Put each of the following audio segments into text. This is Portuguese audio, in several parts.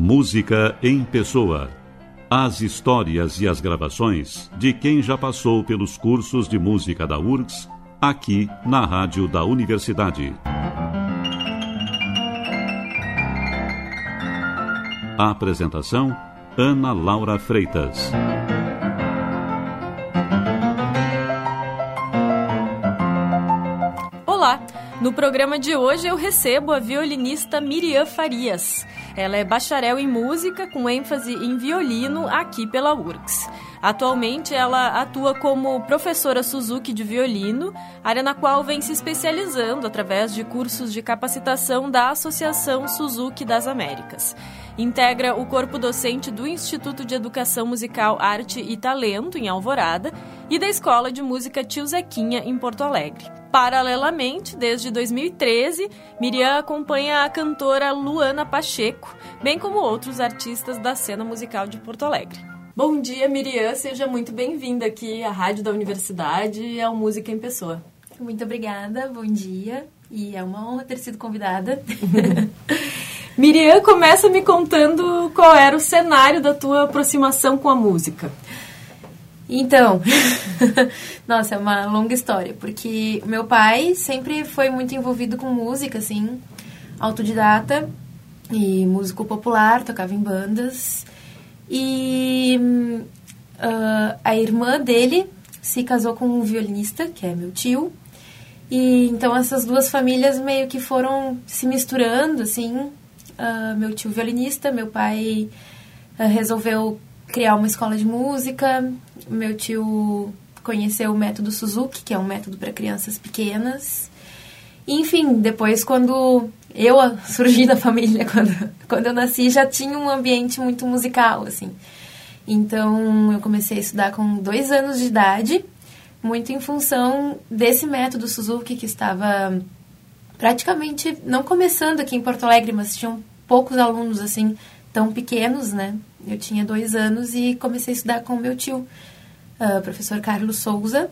Música em Pessoa. As histórias e as gravações de quem já passou pelos cursos de música da URGS, aqui na Rádio da Universidade. A apresentação, Ana Laura Freitas. Olá! No programa de hoje eu recebo a violinista Miriam Farias. Ela é bacharel em música com ênfase em violino aqui pela URGS. Atualmente ela atua como professora Suzuki de violino, área na qual vem se especializando através de cursos de capacitação da Associação Suzuki das Américas. Integra o corpo docente do Instituto de Educação Musical, Arte e Talento, em Alvorada, e da Escola de Música Tio Zequinha, em Porto Alegre. Paralelamente, desde 2013, Miriam acompanha a cantora Luana Pacheco, bem como outros artistas da cena musical de Porto Alegre. Bom dia, Miriam, seja muito bem-vinda aqui à Rádio da Universidade e ao Música em Pessoa. Muito obrigada, bom dia, e é uma honra ter sido convidada. Miriam, começa me contando qual era o cenário da tua aproximação com a música. Então, nossa, é uma longa história, porque meu pai sempre foi muito envolvido com música, assim, autodidata e músico popular, tocava em bandas. E a irmã dele se casou com um violinista, que é meu tio. E então essas duas famílias meio que foram se misturando, assim. Meu tio violinista, meu pai resolveu criar uma escola de música. Meu tio conheceu o método Suzuki, que é um método para crianças pequenas. Enfim, depois quando eu surgi da família, quando eu nasci, já tinha um ambiente muito musical, assim. Então, eu comecei a estudar com 2 anos de idade, muito em função desse método Suzuki, que estava praticamente, não começando aqui em Porto Alegre, mas tinham poucos alunos, assim, tão pequenos, né? Eu tinha 2 anos e comecei a estudar com o meu tio, professor Carlos Souza,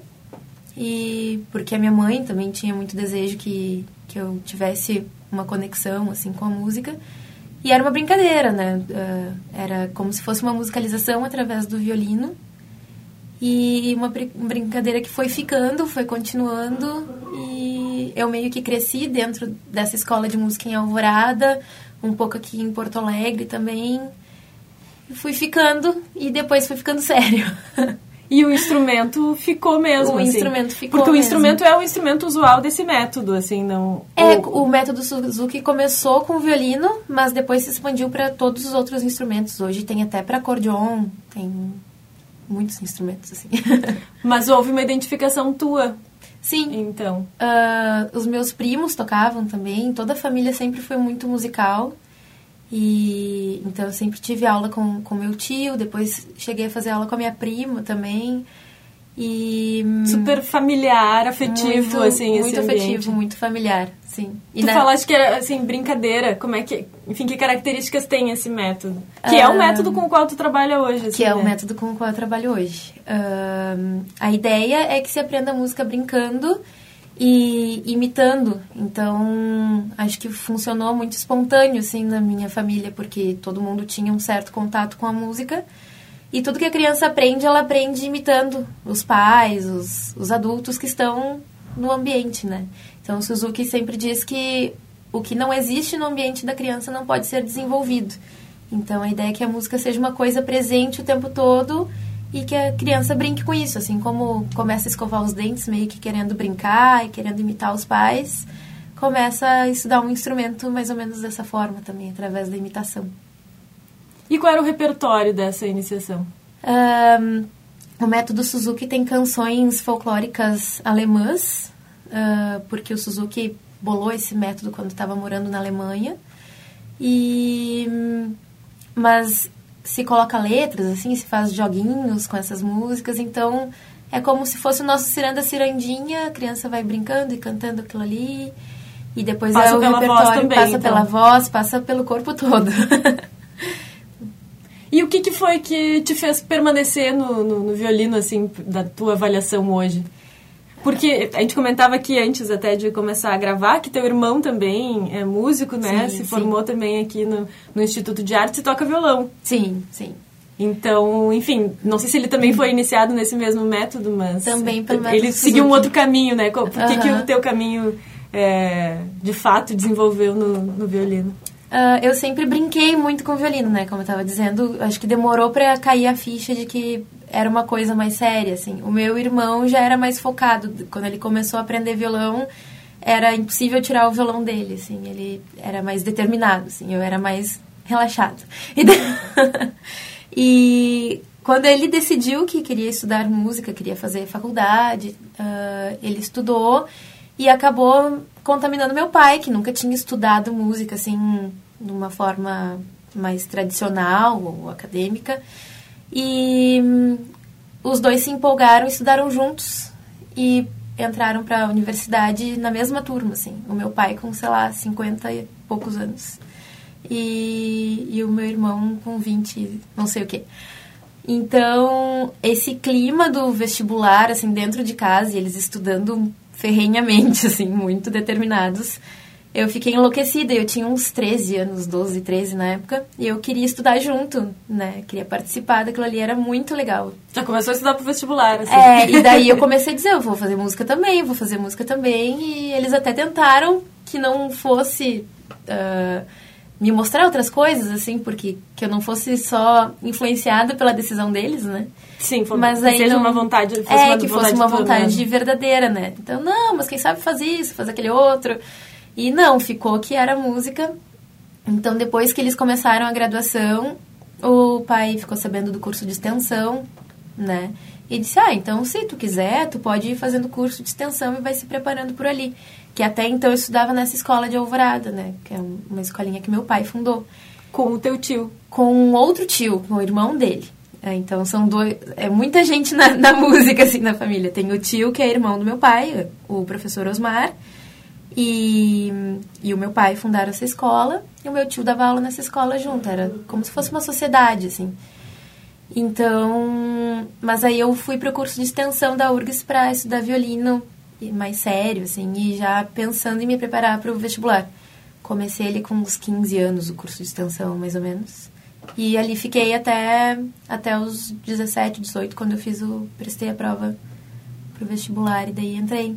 e porque a minha mãe também tinha muito desejo que eu tivesse uma conexão, assim, com a música. E era uma brincadeira, né? Era como se fosse uma musicalização através do violino. E uma brincadeira que foi ficando, foi continuando. E eu meio que cresci dentro dessa escola de música em Alvorada, um pouco aqui em Porto Alegre também. E fui ficando, e depois foi ficando sério. E o instrumento ficou mesmo, o assim. Instrumento ficou porque mesmo. O instrumento é o instrumento usual desse método, assim, não... O método Suzuki começou com o violino, mas depois se expandiu para todos os outros instrumentos. Hoje tem até para acordeon, tem muitos instrumentos, assim. Mas houve uma identificação tua. Sim. Então. Os meus primos tocavam também, toda a família sempre foi muito musical. E então eu sempre tive aula com meu tio, depois cheguei a fazer aula com a minha prima também. E super familiar, afetivo, muito, assim, muito esse afetivo, ambiente. muito familiar, sim. E tu falaste que era, assim, brincadeira, como é que... Enfim, que características tem esse método? Que é o método com o qual tu trabalha hoje, assim, que é né? o método com o qual eu trabalho hoje. A ideia é que se aprenda a música brincando e imitando. Então, acho que funcionou muito espontâneo, assim, na minha família, porque todo mundo tinha um certo contato com a música. E tudo que a criança aprende, ela aprende imitando os pais, os adultos que estão no ambiente, né? Então, o Suzuki sempre diz que o que não existe no ambiente da criança não pode ser desenvolvido. Então, a ideia é que a música seja uma coisa presente o tempo todo e que a criança brinque com isso. Assim como começa a escovar os dentes meio que querendo brincar e querendo imitar os pais, começa a estudar um instrumento mais ou menos dessa forma também, através da imitação. E qual era o repertório dessa iniciação? O método Suzuki tem canções folclóricas alemãs, porque o Suzuki bolou esse método quando estava morando na Alemanha. Mas se coloca letras, assim, se faz joguinhos com essas músicas, então é como se fosse o nosso ciranda cirandinha, a criança vai brincando e cantando aquilo ali, e depois passa o pela repertório voz também, passa então. Pela voz, passa pelo corpo todo. E o que foi que te fez permanecer no violino, assim, da tua avaliação hoje? Porque a gente comentava aqui antes até de começar a gravar que teu irmão também é músico, né? Sim, se formou também aqui no Instituto de Artes e toca violão. Sim, sim. Então, enfim, não sei se ele também foi iniciado nesse mesmo método, mas... Também pelo método ele seguiu um outro caminho, né? Por que o teu caminho, de fato, desenvolveu no violino? Eu sempre brinquei muito com o violino, né? Como eu estava dizendo, acho que demorou para cair a ficha de que era uma coisa mais séria, assim. O meu irmão já era mais focado. Quando ele começou a aprender violão, era impossível tirar o violão dele, assim. Ele era mais determinado, assim. Eu era mais relaxado. E quando ele decidiu que queria estudar música, queria fazer faculdade, ele estudou e acabou contaminando meu pai, que nunca tinha estudado música, assim, de uma forma mais tradicional ou acadêmica. E os dois se empolgaram, estudaram juntos e entraram para a universidade na mesma turma, assim. O meu pai com, sei lá, 50 e poucos anos. E o meu irmão com 20, não sei o quê. Então, esse clima do vestibular, assim, dentro de casa, e eles estudando ferrenhamente, assim, muito determinados, eu fiquei enlouquecida. Eu tinha uns 13 anos, 12, 13 na época, e eu queria estudar junto, né? Queria participar daquilo ali, era muito legal. Já começou a estudar pro vestibular, assim. E daí eu comecei a dizer, eu vou fazer música também, e eles até tentaram que não fosse... me mostrar outras coisas, assim, porque que eu não fosse só influenciada pela decisão deles, né? Sim, mas aí seja uma vontade... fosse uma vontade verdadeira, né? Então, não, mas quem sabe faz isso, faz aquele outro. E não, ficou que era música. Então, depois que eles começaram a graduação, o pai ficou sabendo do curso de extensão, né? E disse, então, se tu quiser, tu pode ir fazendo curso de extensão e vai se preparando por ali. Que até então eu estudava nessa escola de Alvorada, né? Que é uma escolinha que meu pai fundou. Com o teu tio? Com outro tio, com o irmão dele. Então são dois... É muita gente na música, assim, na família. Tem o tio, que é irmão do meu pai, o professor Osmar. E o meu pai fundaram essa escola. E o meu tio dava aula nessa escola junto. Era como se fosse uma sociedade, assim. Então... Mas aí eu fui pro curso de extensão da URGS para estudar violino mais sério, assim, e já pensando em me preparar para o vestibular. Comecei ele com uns 15 anos, o curso de extensão, mais ou menos. E ali fiquei até os 17, 18, quando eu prestei a prova pro vestibular, e daí entrei.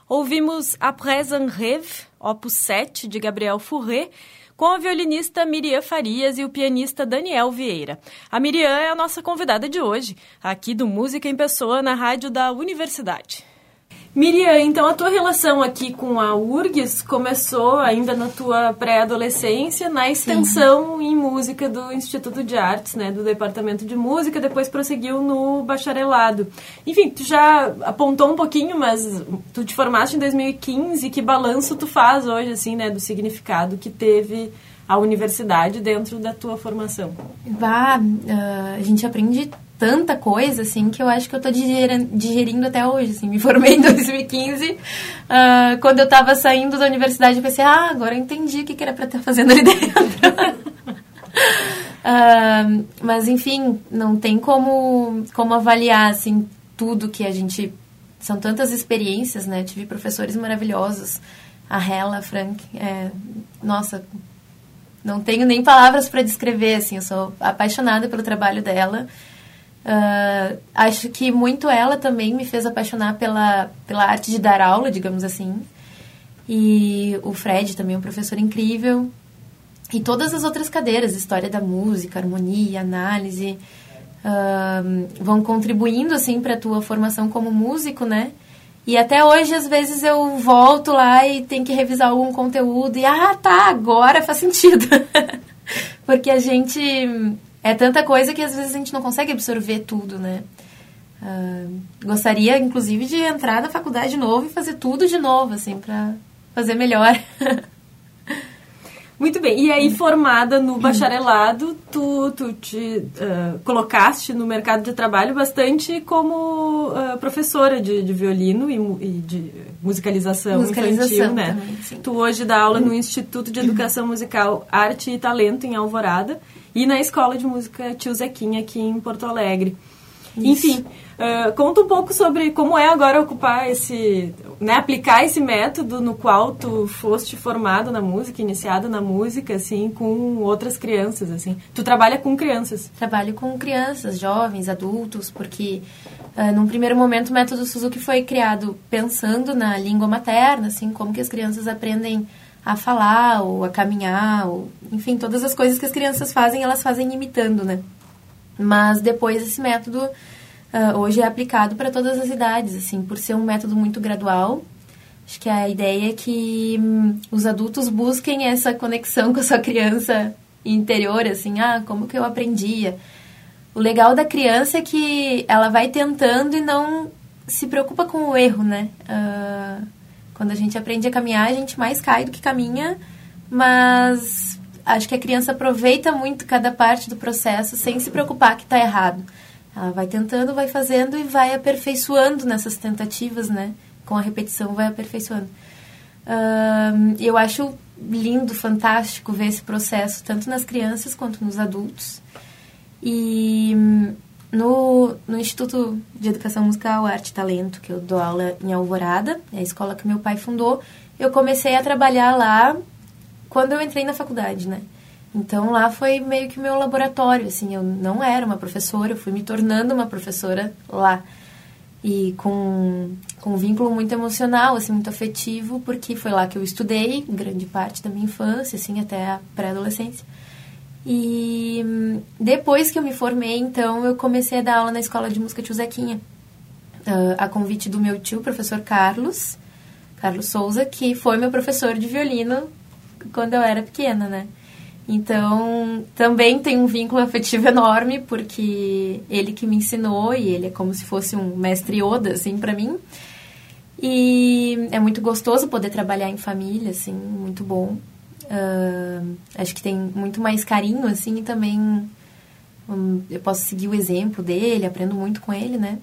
Ouvimos Après un rêve, opus 7, de Gabriel Fauré, com a violinista Miriam Farias e o pianista Daniel Vieira. A Miriam é a nossa convidada de hoje, aqui do Música em Pessoa, na rádio da Universidade. Miriam, então a tua relação aqui com a URGS começou ainda na tua pré-adolescência, na extensão em música do Instituto de Artes, né, do Departamento de Música, depois prosseguiu no bacharelado. Enfim, tu já apontou um pouquinho, mas tu te formaste em 2015, que balanço tu faz hoje, assim, né, do significado que teve a universidade dentro da tua formação? A gente aprende tanta coisa, assim, que eu acho que eu tô digerindo até hoje, assim. Me formei em 2015. Quando eu tava saindo da universidade, eu pensei, agora eu entendi o que era pra estar fazendo ali dentro. Mas, enfim, não tem como avaliar, assim, tudo que a gente... São tantas experiências, né? Tive professores maravilhosos. A Hela, a Frank. Nossa, não tenho nem palavras para descrever, assim. Eu sou apaixonada pelo trabalho dela. Acho que muito ela também me fez apaixonar pela arte de dar aula, digamos assim. E o Fred também é um professor incrível. E todas as outras cadeiras, história da música, harmonia, análise, vão contribuindo, assim, para a tua formação como músico, né? E até hoje, às vezes, eu volto lá e tenho que revisar algum conteúdo e, agora faz sentido. Porque a gente... É tanta coisa que às vezes a gente não consegue absorver tudo, né? Gostaria, inclusive, de entrar na faculdade de novo e fazer tudo de novo, assim, para fazer melhor. Muito bem. E aí, formada no bacharelado, tu te colocaste no mercado de trabalho bastante como professora de violino e de musicalização infantil, né? Também, tu hoje dá aula no Instituto de Educação Musical, Arte e Talento, em Alvorada, e na Escola de Música Tio Zequinha, aqui em Porto Alegre. Isso. Enfim, conta um pouco sobre como é agora ocupar aplicar esse método no qual tu foste formado na música, iniciado na música, assim, com outras crianças, assim. Tu trabalha com crianças? Trabalho com crianças, jovens, adultos, porque num primeiro momento o método Suzuki foi criado pensando na língua materna, assim, como que as crianças aprendem a falar ou a caminhar, ou, enfim, todas as coisas que as crianças fazem, elas fazem imitando, né? Mas depois esse método hoje é aplicado para todas as idades, assim, por ser um método muito gradual. Acho que a ideia é que os adultos busquem essa conexão com a sua criança interior, assim, como que eu aprendia. O legal da criança é que ela vai tentando e não se preocupa com o erro, né? Quando a gente aprende a caminhar, a gente mais cai do que caminha, mas acho que a criança aproveita muito cada parte do processo sem se preocupar que está errado. Ela vai tentando, vai fazendo e vai aperfeiçoando nessas tentativas, né? Com a repetição vai aperfeiçoando. Eu acho lindo, fantástico ver esse processo, tanto nas crianças quanto nos adultos. E no Instituto de Educação Musical, Arte e Talento, que eu dou aula em Alvorada, é a escola que meu pai fundou, eu comecei a trabalhar lá quando eu entrei na faculdade, né? Então, lá foi meio que o meu laboratório, assim, eu não era uma professora, eu fui me tornando uma professora lá. E com um vínculo muito emocional, assim, muito afetivo, porque foi lá que eu estudei, grande parte da minha infância, assim, até a pré-adolescência. E depois que eu me formei, então, eu comecei a dar aula na Escola de Música Tio Zequinha, a convite do meu tio, professor Carlos Souza, que foi meu professor de violino quando eu era pequena, né? Então, também tem um vínculo afetivo enorme, porque ele que me ensinou, e ele é como se fosse um mestre Yoda, assim, pra mim. E é muito gostoso poder trabalhar em família, assim, muito bom. Acho que tem muito mais carinho, assim, e também eu posso seguir o exemplo dele, aprendo muito com ele, né?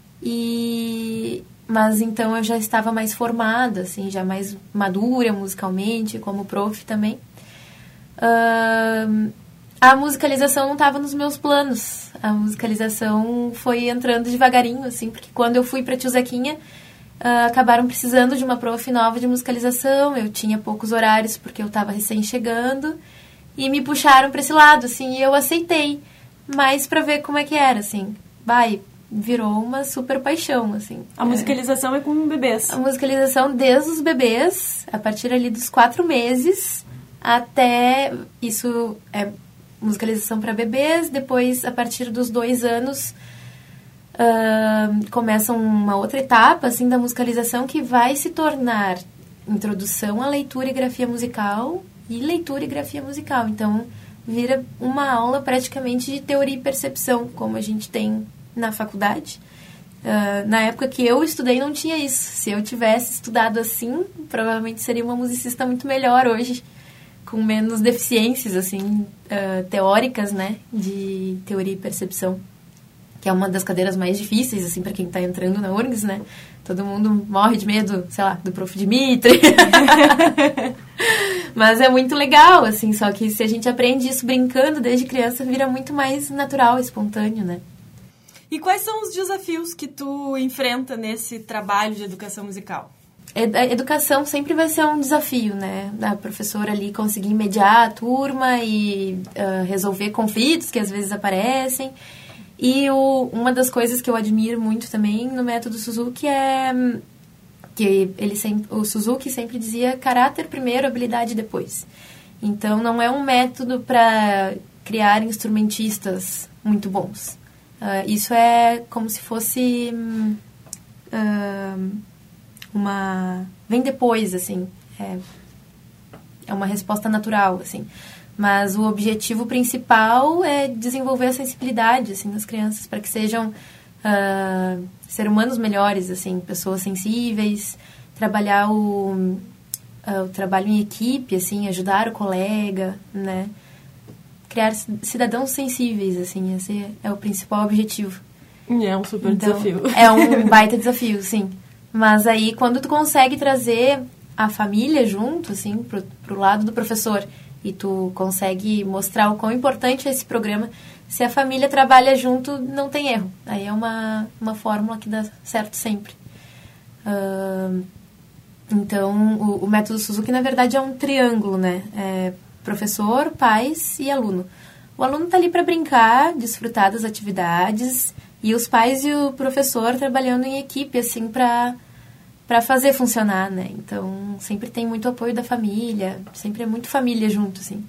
Mas então eu já estava mais formada, assim, já mais madura musicalmente, como prof também. A musicalização não estava nos meus planos. A musicalização foi entrando devagarinho, assim, porque quando eu fui para Tio Zequinha, acabaram precisando de uma prof nova de musicalização. Eu tinha poucos horários porque eu estava recém-chegando e me puxaram para esse lado, assim, e eu aceitei, mas para ver como é que era, assim. virou uma super paixão, assim. A musicalização é com bebês? A musicalização desde os bebês, a partir ali dos 4 meses, até isso é musicalização para bebês, depois a partir dos 2 anos começa uma outra etapa assim, da musicalização que vai se tornar introdução à leitura e grafia musical e leitura e grafia musical. Então, vira uma aula praticamente de teoria e percepção, como a gente tem na faculdade. Na época que eu estudei não tinha isso. Se eu tivesse estudado assim, provavelmente seria uma musicista muito melhor hoje, com menos deficiências assim, teóricas, né, de teoria e percepção, que é uma das cadeiras mais difíceis assim para quem está entrando na URGS, né? Todo mundo morre de medo, sei lá, do Prof. Dimitri. Mas é muito legal, assim, só que se a gente aprende isso brincando desde criança, vira muito mais natural, espontâneo, né? E quais são os desafios que tu enfrenta nesse trabalho de educação musical? A educação sempre vai ser um desafio, né? A professora ali conseguir mediar a turma e resolver conflitos que às vezes aparecem. E uma das coisas que eu admiro muito também no método Suzuki é que o Suzuki sempre dizia caráter primeiro, habilidade depois. Então, não é um método para criar instrumentistas muito bons. Isso é como se fosse vem depois, assim. É uma resposta natural, assim. Mas o objetivo principal é desenvolver a sensibilidade, assim, das crianças, para que sejam seres humanos melhores, assim, pessoas sensíveis, trabalhar o trabalho em equipe, assim, ajudar o colega, né? Criar cidadãos sensíveis, assim, esse é o principal objetivo. É um super desafio. É um baita desafio, sim. Mas aí, quando tu consegue trazer a família junto, assim, pro lado do professor, e tu consegue mostrar o quão importante é esse programa, se a família trabalha junto, não tem erro. Aí é uma fórmula que dá certo sempre. Então, o método Suzuki, na verdade, é um triângulo, né? É professor, pais e aluno. O aluno está ali para brincar, desfrutar das atividades, e os pais e o professor trabalhando em equipe, assim, para fazer funcionar, né? Então, sempre tem muito apoio da família, sempre é muito família junto, assim.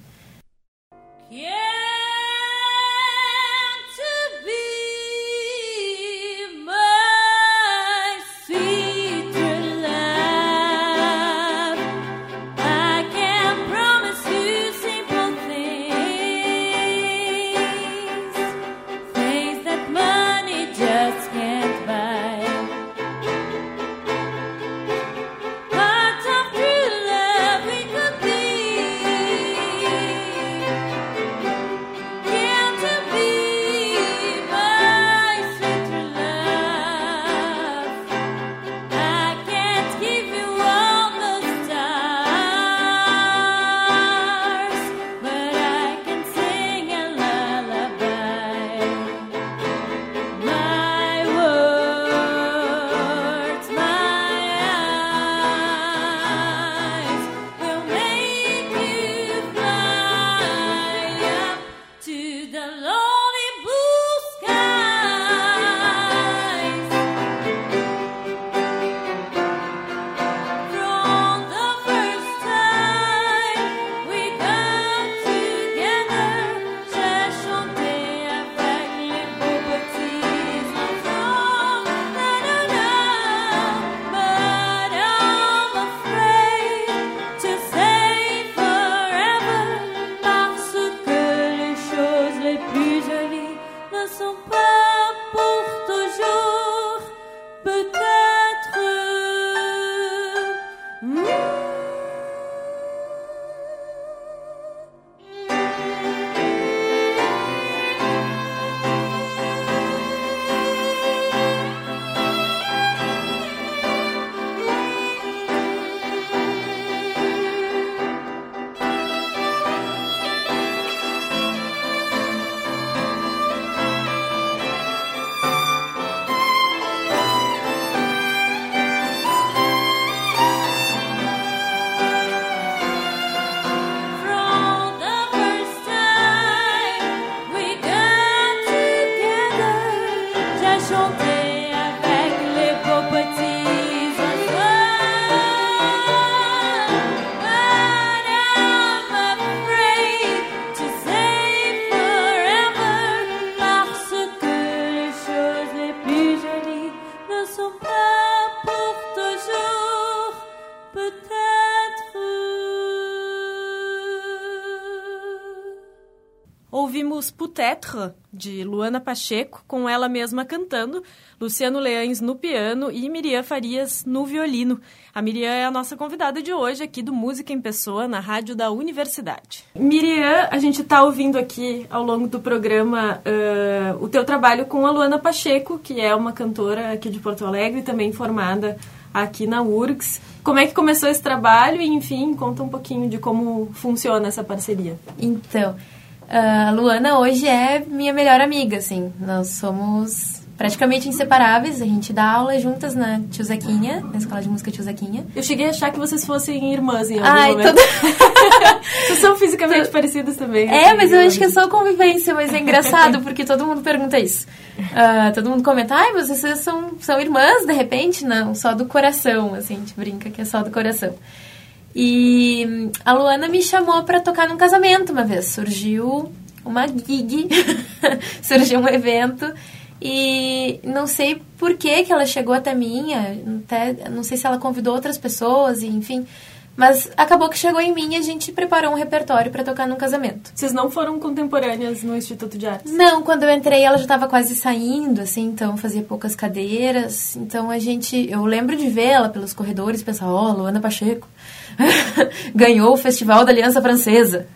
Ouvimos Peut-être, de Luana Pacheco, com ela mesma cantando, Luciano Leães no piano e Miriam Farias no violino. A Miriam é a nossa convidada de hoje aqui do Música em Pessoa, na Rádio da Universidade. Miriam, a gente está ouvindo aqui ao longo do programa o teu trabalho com a Luana Pacheco, que é uma cantora aqui de Porto Alegre, também formada aqui na URGS. Como é que começou esse trabalho e, enfim, conta um pouquinho de como funciona essa parceria. Então, a Luana hoje é minha melhor amiga, assim. Nós somos praticamente inseparáveis. A gente dá aula juntas na Tio Zequinha, na Escola de Música Tio Zequinha. Eu cheguei a achar que vocês fossem irmãs em algum momento. Vocês são fisicamente parecidas também. Mas eu acho que é só convivência, mas é engraçado, porque todo mundo pergunta isso. Todo mundo comenta, mas vocês são irmãs, de repente? Não, só do coração, assim, a gente brinca que é só do coração. E a Luana me chamou pra tocar num casamento uma vez. Surgiu uma gig, surgiu um evento e não sei por que ela chegou até mim, até, não sei se ela convidou outras pessoas, enfim, mas acabou que chegou em mim e a gente preparou um repertório pra tocar num casamento. Vocês não foram contemporâneas no Instituto de Artes? Não, quando eu entrei ela já estava quase saindo, assim, então fazia poucas cadeiras, então eu lembro de vê-la pelos corredores e pensar, Luana Pacheco ganhou o Festival da Aliança Francesa.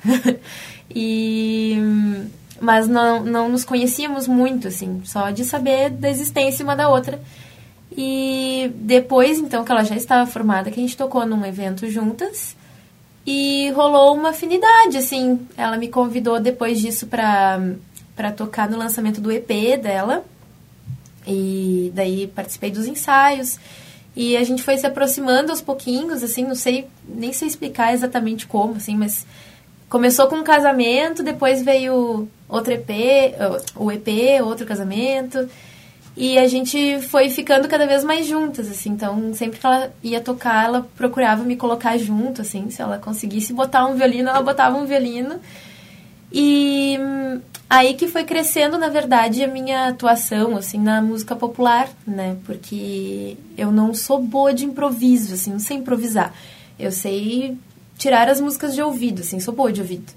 Mas não nos conhecíamos muito, assim, só de saber da existência uma da outra. E depois, então, que ela já estava formada, que a gente tocou num evento juntas e rolou uma afinidade, assim. Ela me convidou depois disso pra tocar no lançamento do EP dela. E daí participei dos ensaios. E a gente foi se aproximando aos pouquinhos, assim, nem sei explicar exatamente como, assim, mas começou com um casamento, depois veio outro EP, o EP, outro casamento, e a gente foi ficando cada vez mais juntas, assim, então sempre que ela ia tocar, ela procurava me colocar junto, assim, se ela conseguisse botar um violino, ela botava um violino. E aí que foi crescendo, na verdade, a minha atuação, assim, na música popular, né? Porque eu não sou boa de improviso, assim, não sei improvisar. Eu sei tirar as músicas de ouvido, assim, sou boa de ouvido.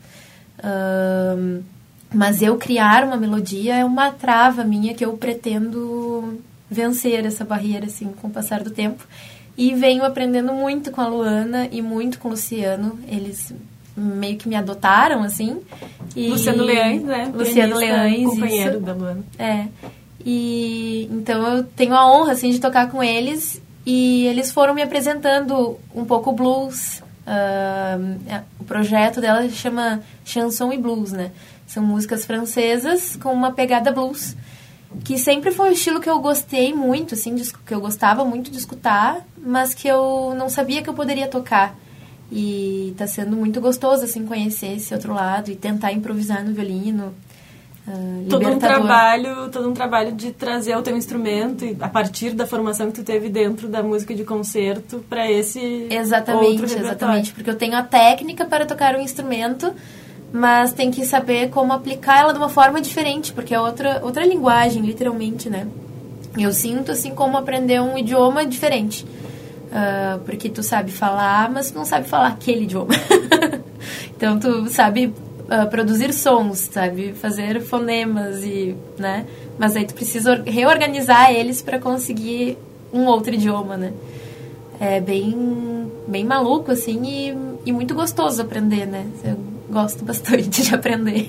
Mas eu criar uma melodia é uma trava minha que eu pretendo vencer essa barreira, assim, com o passar do tempo. E venho aprendendo muito com a Luana e muito com o Luciano. Eles meio que me adotaram, assim. Luciano Leães, né? Luciano Leães, companheiro da Luana. E então eu tenho a honra, assim, de tocar com eles. E eles foram me apresentando um pouco o blues. O projeto dela se chama Chanson e Blues, né? São músicas francesas com uma pegada blues. Que sempre foi um estilo que eu gostei muito, assim, que eu gostava muito de escutar, mas que eu não sabia que eu poderia tocar. E tá sendo muito gostoso, assim, conhecer esse outro lado e tentar improvisar no violino. Todo um trabalho de trazer o teu instrumento e a partir da formação que tu teve dentro da música de concerto para esse outro repertório. Exatamente, porque eu tenho a técnica para tocar um instrumento, mas tem que saber como aplicar ela de uma forma diferente, porque é outra linguagem, literalmente, né? Eu sinto, assim, como aprender um idioma diferente. Porque tu sabe falar, mas tu não sabe falar aquele idioma. Então tu sabe produzir sons, sabe fazer fonemas, né? Mas aí tu precisa reorganizar eles para conseguir um outro idioma, né? É bem maluco, assim, e muito gostoso aprender, né? Eu gosto bastante de aprender.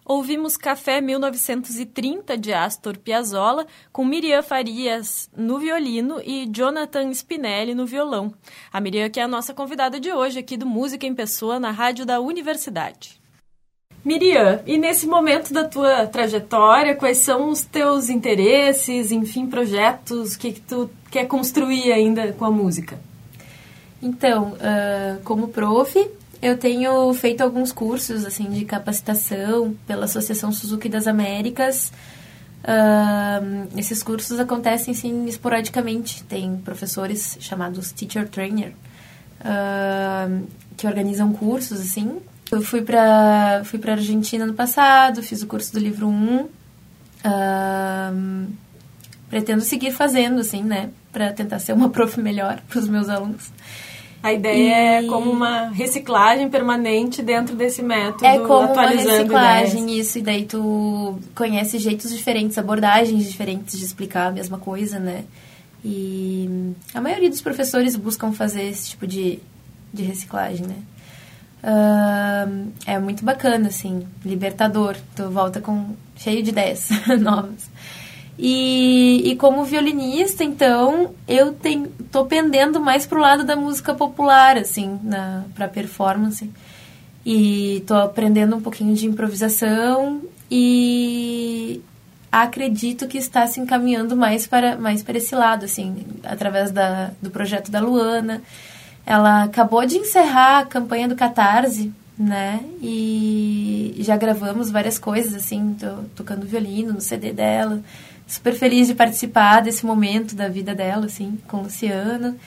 Ouvimos Café 1930, de Astor Piazzolla, com Miriam Farias no violino e Jonathan Spinelli no violão. A Miriam que é a nossa convidada de hoje aqui do Música em Pessoa, na Rádio da Universidade. Miriam, e nesse momento da tua trajetória, quais são os teus interesses, enfim, projetos, o que tu quer construir ainda com a música? Então, como prof, eu tenho feito alguns cursos assim, de capacitação pela Associação Suzuki das Américas. Esses cursos acontecem assim, esporadicamente. Tem professores chamados Teacher Trainer que organizam cursos assim. Eu fui para Argentina no passado, fiz o curso do livro 1. Pretendo seguir fazendo, assim, né? Para tentar ser uma prof melhor para os meus alunos. A ideia é como uma reciclagem permanente dentro desse método, é como atualizando uma reciclagem, ideias. Isso, e daí tu conhece jeitos diferentes, abordagens diferentes de explicar a mesma coisa, né? E a maioria dos professores buscam fazer esse tipo de reciclagem, né? É muito bacana, assim, libertador. Tu volta cheio de ideias novas. E como violinista, então, eu tô pendendo mais pro lado da música popular, assim, pra performance. E tô aprendendo um pouquinho de improvisação e acredito que está se encaminhando mais para esse lado, assim, através do projeto da Luana. Ela acabou de encerrar a campanha do Catarse, né? E já gravamos várias coisas, assim, tô tocando violino no CD dela. Super feliz de participar desse momento da vida dela, assim, com o Luciano.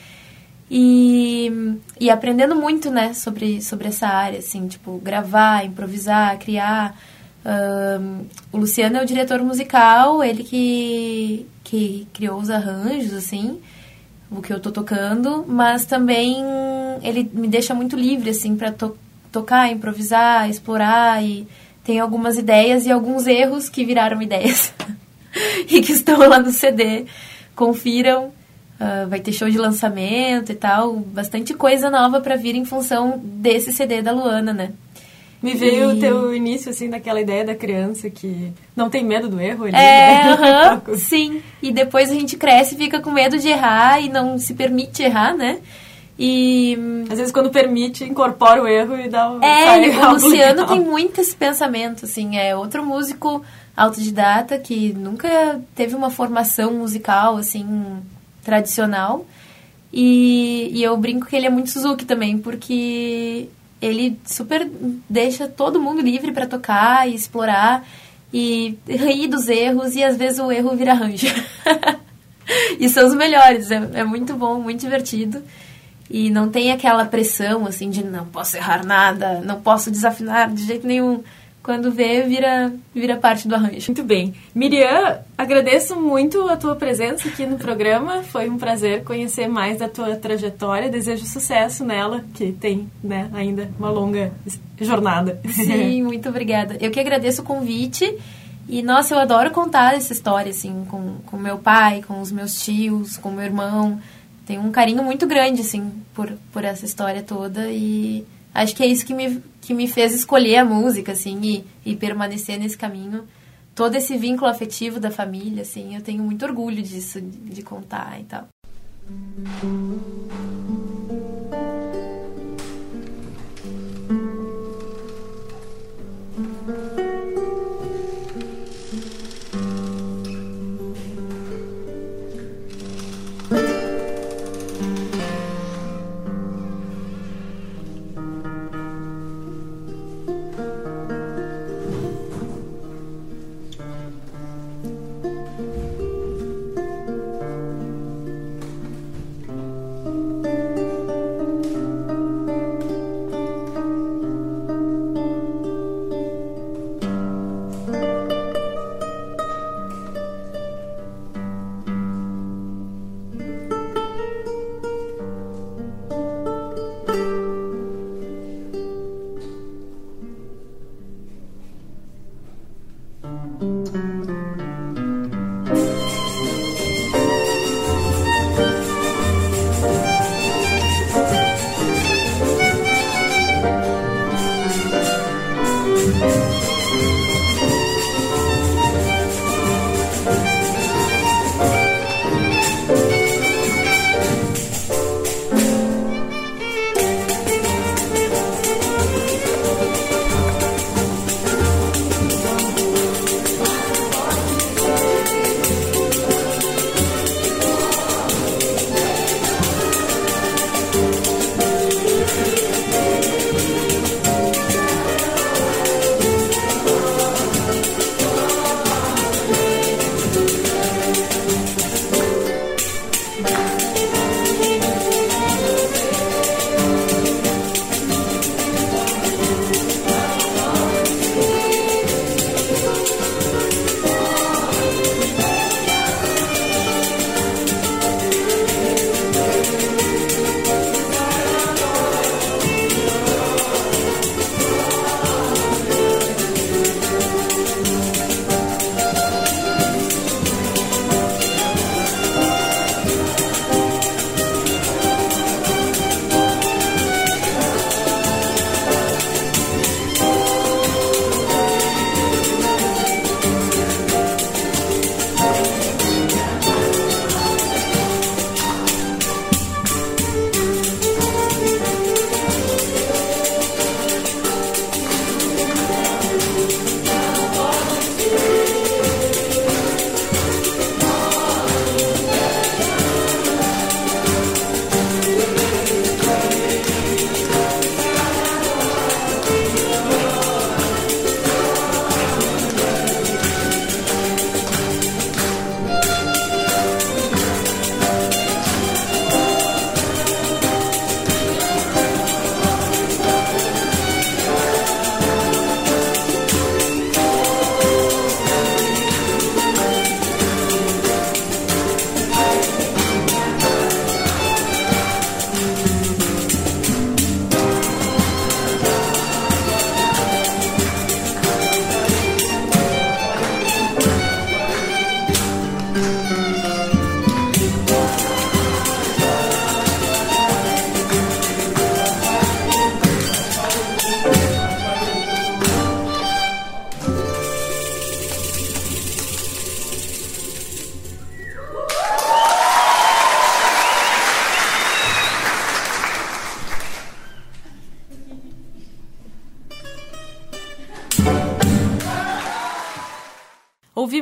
E aprendendo muito, né, sobre essa área, assim, tipo, gravar, improvisar, criar. O Luciano é o diretor musical, ele que criou os arranjos, assim, o que eu tô tocando, mas também ele me deixa muito livre, assim, pra tocar, improvisar, explorar, e tem algumas ideias e alguns erros que viraram ideias e que estão lá no CD. Confiram, vai ter show de lançamento e tal, bastante coisa nova pra vir em função desse CD da Luana, né? Me veio o teu início, assim, daquela ideia da criança que não tem medo do erro. Sim. E depois a gente cresce e fica com medo de errar e não se permite errar, né? E às vezes quando permite, incorpora o erro e dá o... o Luciano tem muito esse pensamento, assim, é outro músico autodidata que nunca teve uma formação musical, assim, tradicional. E eu brinco que ele é muito Suzuki também, porque ele super deixa todo mundo livre para tocar e explorar e rir dos erros, e às vezes o erro vira arranjo. E são os melhores, é muito bom, muito divertido. E não tem aquela pressão, assim, de não posso errar nada, não posso desafinar de jeito nenhum. Quando vê, vira parte do arranjo. Muito bem. Miriam, agradeço muito a tua presença aqui no programa. Foi um prazer conhecer mais da tua trajetória. Desejo sucesso nela, que tem, né, ainda uma longa jornada. Sim, muito obrigada. Eu que agradeço o convite. E, nossa, eu adoro contar essa história, assim, com meu pai, com os meus tios, com meu irmão. Tenho um carinho muito grande, assim, por essa história toda. E acho que é isso que me fez escolher a música, assim, e permanecer nesse caminho. Todo esse vínculo afetivo da família, assim, eu tenho muito orgulho disso, de contar e tal.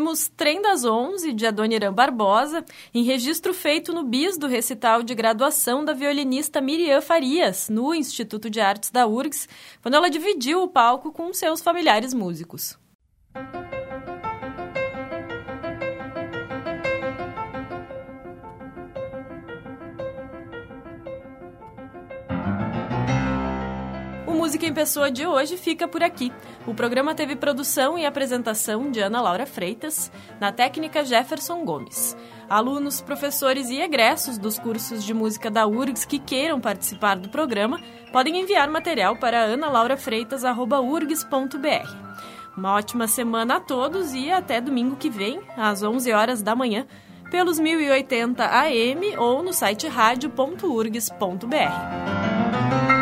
ouvimos Trem das 11, de Adoniran Barbosa, em registro feito no bis do recital de graduação da violinista Miriam Farias, no Instituto de Artes da URGS, quando ela dividiu o palco com seus familiares músicos. Música em Pessoa de hoje fica por aqui. O programa teve produção e apresentação de Ana Laura Freitas, na técnica Jefferson Gomes. Alunos, professores e egressos dos cursos de música da URGS que queiram participar do programa podem enviar material para analaurafreitas@urgs.br. Uma ótima semana a todos e até domingo que vem, às 11 horas da manhã, pelos 1080 AM ou no site radio.urgs.br.